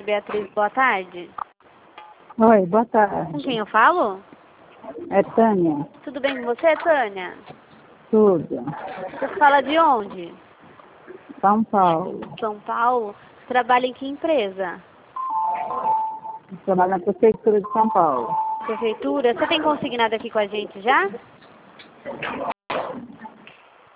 Rádio Beatriz, boa tarde. Oi, boa tarde. Com quem eu falo? É Tânia. Tudo bem com você, Tânia? Tudo. Você fala de onde? São Paulo. São Paulo. Trabalha em que empresa? Trabalho na Prefeitura de São Paulo. Prefeitura. Você tem consignado aqui com a gente já?